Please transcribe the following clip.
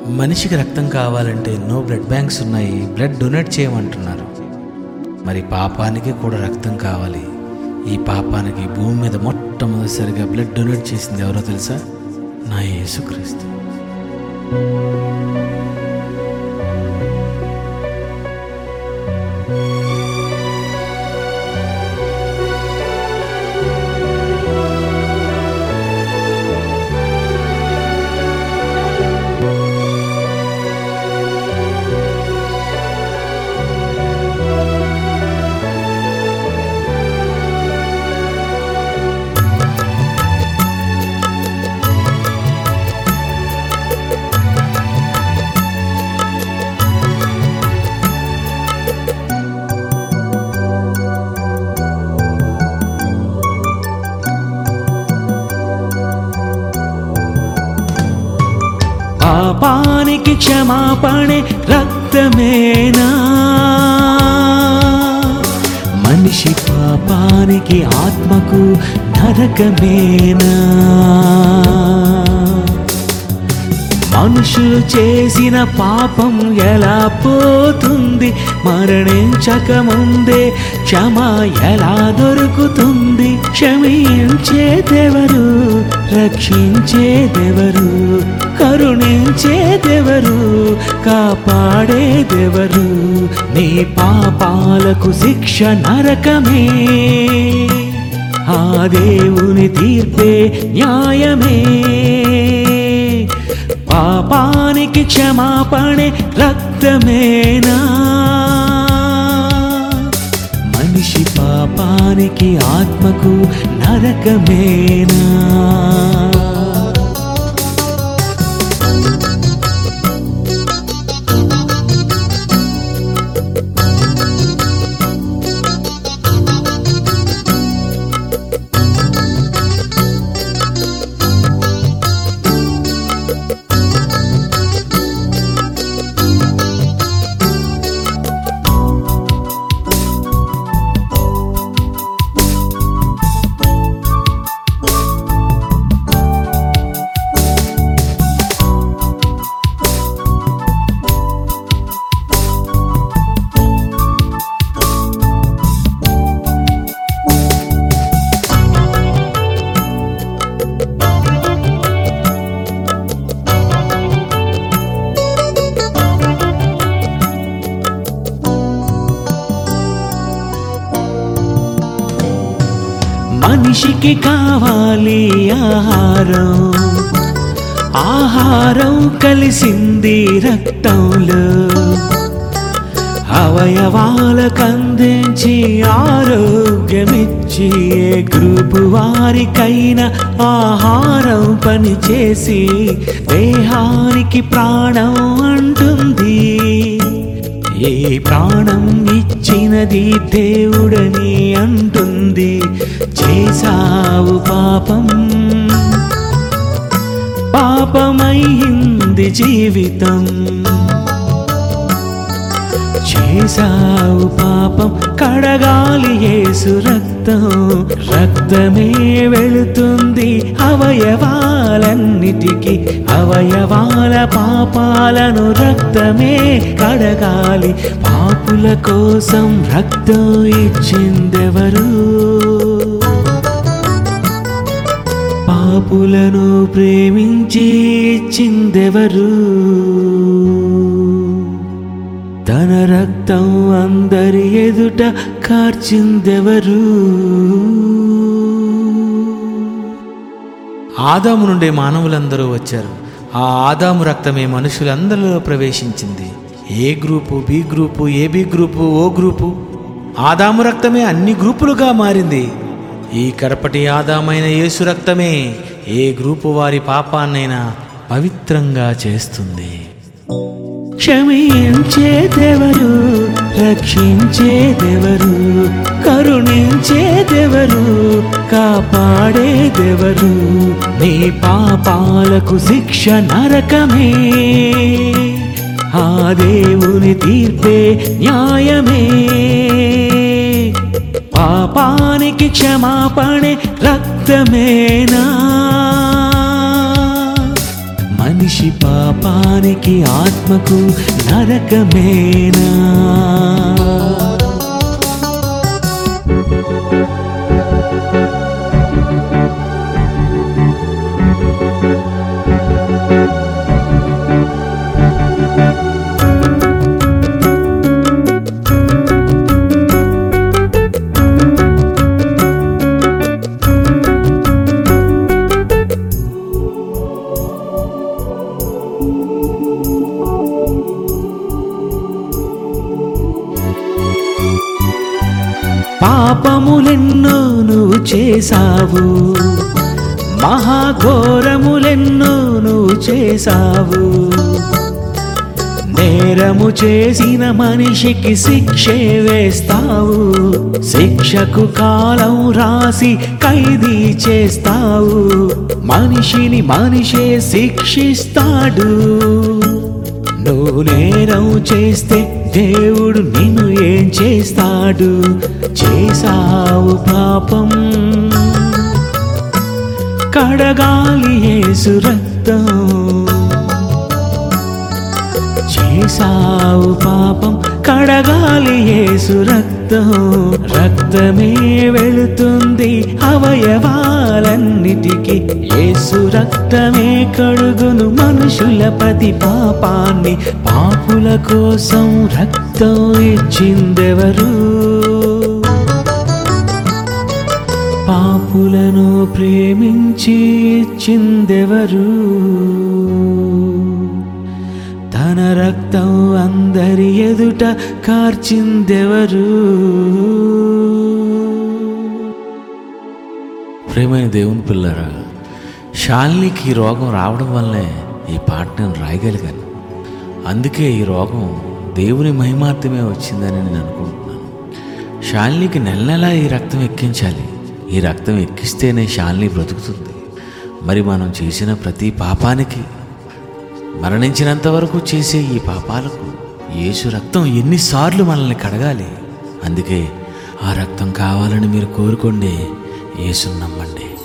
మనిషికి రక్తం కావాలంటే ఎన్నో బ్లడ్ బ్యాంక్స్ ఉన్నాయి, బ్లడ్ డొనేట్ చేయమంటున్నారు. మరి పాపానికి కూడా రక్తం కావాలి. ఈ పాపానికి భూమి మీద మొట్టమొదటిసారిగా బ్లడ్ డొనేట్ చేసింది ఎవరో తెలుసా? నా యేసుక్రీస్తు. పాపానికి క్షమాపణే రక్తమేనా? మనిషి పాపానికి ఆత్మకు నరకమేనా? మనుషులు చేసిన పాపం ఎలా పోతుంది? మరణించకముందే క్షమ ఎలా దొరుకుతుంది? క్షమించేదెవరు? రక్షించేదెవరు? కరుణించేదెవరు? కాపాడేదెవరు? నీ పాపాలకు శిక్ష నరకమే, ఆ దేవుని తీర్పే న్యాయమే. పాపానికి క్షమాపణే రక్తమేనా? మనిషి పాపానికి ఆత్మకు నరకమేనా? మనిషికి కావాలి ఆహారం, ఆహారం కలిసింది రక్తంలో. అవయవాలకు అందించి ఆరోగ్యమిచ్చి ఏ గ్రూపు వారికైనా ఆహారం పనిచేసి దేహానికి ప్రాణం అంటుంది. ఏ ప్రాణం ఇచ్చినది దేవుడని అంటుంది. చేసావు పాపం, పాపమైంది జీవితం. చేసావు పాపం, కడగాలి యేసు రక్తం. రక్తమే వెళుతుంది అవయవాలన్నిటికీ. అవయవాల పాపాలను రక్తమే కడగాలి. పాపుల కోసం రక్తం ఇచ్చిందెవరు? పాపులను ప్రేమించి ఇచ్చిందెవరు? తన రక్తం అందరి ఎదుట కార్చిందెవరు? ఆదాము నుండి మానవులందరూ వచ్చారు. ఆ ఆదాము రక్తమే మనుషులందరిలో ప్రవేశించింది. A group, B group, AB group, O group. Adam రక్తమే అన్ని గ్రూపులుగా మారింది. ఈ కడపటి ఆదామైన యేసు రక్తమే ఏ గ్రూపు వారి పాపాన్నైనా పవిత్రంగా చేస్తుంది. క్షమించేదెవరు? రక్షించేదెవరు? కరుణించేదెవరు? కాపాడేదెవరు? నీ పాపాలకు శిక్ష నరకమే, ఆ దేవుని తీర్పే న్యాయమే. పాపానికి క్షమాపణే రక్తమేనా? మనిషి పాపానికి ఆత్మకు నరకమేనా? పాపములెన్నో నువ్వు చేశావు, మహాఘోరములెన్నో నువ్వు చేశావు. నేరము చేసిన మనిషికి శిక్షే వేస్తావు, శిక్షకు కాలం రాసి ఖైదీ చేస్తావు. మనిషిని మనిషే శిక్షిస్తాడు. నువ్వు నేరం చేస్తే దేవుడు నిన్ను ఏం చేస్తాడు? చేసావు పాపం, కడగాలి యేసు రక్తం. చేసావు పాపం, కడగాలి యేసు రక్తం. రక్తమే వెళుతుంది అవయవాలన్నిటికీ. యేసు రక్తమే కడుగును మనుషుల ప్రతి పాపాన్ని. పాపుల కోసం రక్తం ఇచ్చిందెవరు? పాపులను ప్రేమించి ఇచ్చిందెవరు? తన రక్తం అందరి ఎదుట కార్చిందెవరు? ప్రేమైన దేవుని పిల్లరా, శాలినికి ఈ రోగం రావడం వల్లే ఈ పాట నేను రాయగలిగాను. అందుకే ఈ రోగం దేవుని మహిమార్థమే వచ్చిందని నేను అనుకుంటున్నాను. శాలినికి నెల నెలా ఈ రక్తం ఎక్కించాలి. ఈ రక్తం ఎక్కిస్తేనే శాలిని బ్రతుకుతుంది. మరి మనం చేసిన ప్రతి పాపానికి, మరణించినంత వరకు చేసే ఈ పాపాలకు యేసు రక్తం ఎన్నిసార్లు మనల్ని కడగాలి. అందుకే ఆ రక్తం కావాలని మీరు కోరుకోండి, యేసుని నమ్మండి.